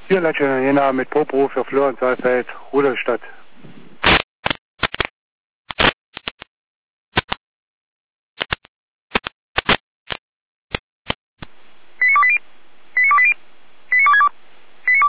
Hier Leitner Jena mit Popo für Flor und Saalfeld, Rudolstadt.